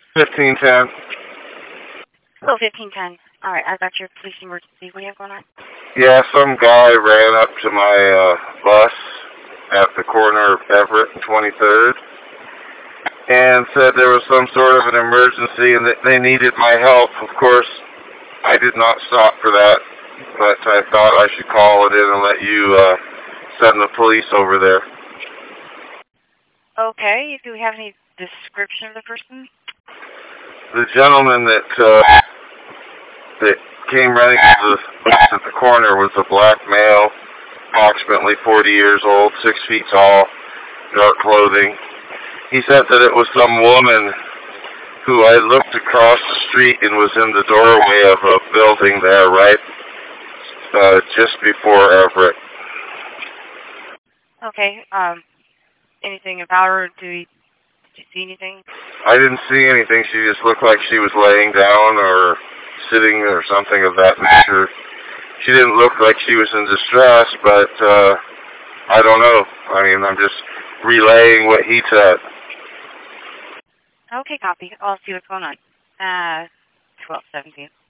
1510. Oh, 1510. All right, I got your police emergency. What do you have going on? Yeah, some guy ran up to my bus at the corner of Everett and 23rd and said there was some sort of an emergency and that they needed my help. Of course, I did not stop for that, but I thought I should call it in and let you send the police over there. Okay, do we have any description of the person? The gentleman that came running to the bus at the corner was a black male, approximately 40 years old, 6 feet tall, dark clothing. He said that it was some woman who I looked across the street and was in the doorway of a building there, right just before Everett. Okay, anything about her? Did you see anything? I didn't see anything. She just looked like she was laying down or sitting or something of that nature. She didn't look like she was in distress, but I don't know. I mean, I'm just relaying what he said. Okay, copy. I'll see what's going on. 1217.